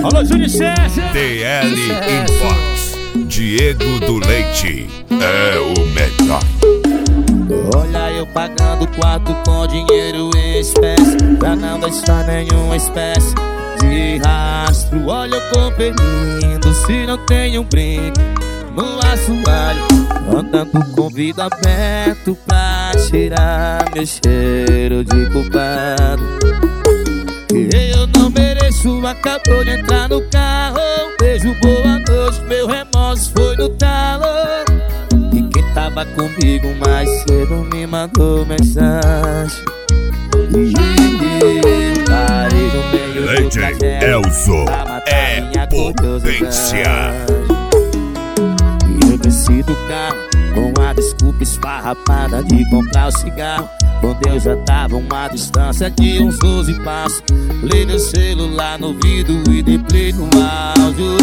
Alô, Júnior César. DL Imports. Diego do Leite é o melhor. Olha eu pagando o quarto com dinheiro em espécie, pra não deixar nenhuma espécie de rastro. Olha eu conferindo se não tem um brinco no assoalho, andando com vidro aberto pra tirar meu cheiro de culpado. Que eu não mereço, acabou de entrar no carro. Beijo, boa noite, meu remorso foi no talo. E quem tava comigo mais cedo me mandou mensagem. E parei no meio do trajeto Elzo pra matar é minha potência. E eu desci do carro com a desculpa esfarrapada de comprar o cigarro, quando eu já tava uma distância de uns 12 passos. Liguei meu celular no vidro e dei play no áudio.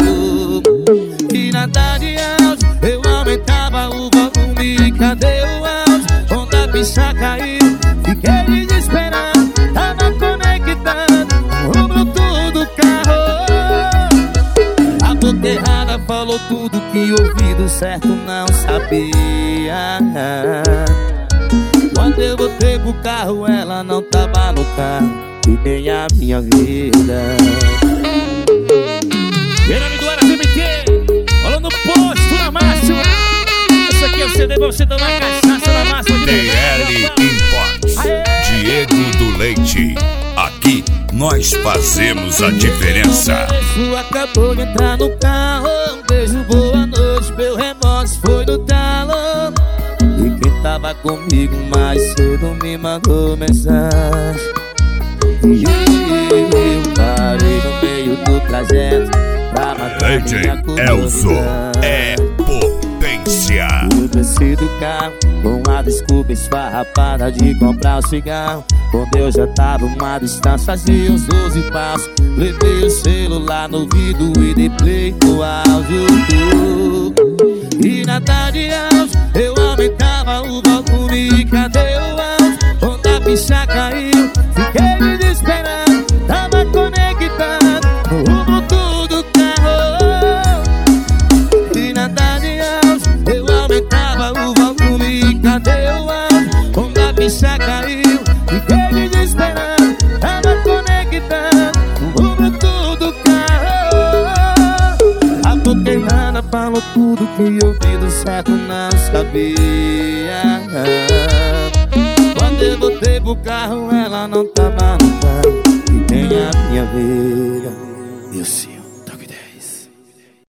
E na tarde áudio eu aumentava o volume. E cadê o áudio? Quando a bicha caiu, fiquei desesperado. Tava conectado o Bluetooth do carro. A boca errada falou tudo que o ouvido certo não sabia. Quando eu voltei pro carro, ela não tava no carro e nem a minha vida. Em nome do Aras MT, olha no posto na máxima. Esse aqui é o CD pra você tomar cachaça na máxima de DL Imports. Diego do Leite. Aqui nós fazemos a diferença. Isso acabou de entrar no carro. Um beijo, boa noite, meu remorso foi no talo. E quem tava comigo mais cedo me mandou mensagem. E eu parei no meio do trajeto pra matar Leite minha Elzo curiosidade. é potência. Eu desci do carro com a desculpa esfarrapada de comprar o cigarro, quando eu já tava uma distância, fazia uns 12 passos. Levei o celular no vidro e dei play no áudio. E na tarde áudio eu aumentava o volume. E cadê o áudio? Quando a bicha caiu, fiquei desesperado. Tava conectado no Bluetooth do carro. E na tarde áudio eu aumentava o volume. E cadê o áudio? Quando a bicha caiu, fiquei desesperado. Tava conectado no Bluetooth do carro. A boca errada falou tudo que o ouvido certo não sabia. Quando eu voltei pro carro, ela não tava no carro e nem a minha vida. E o seu?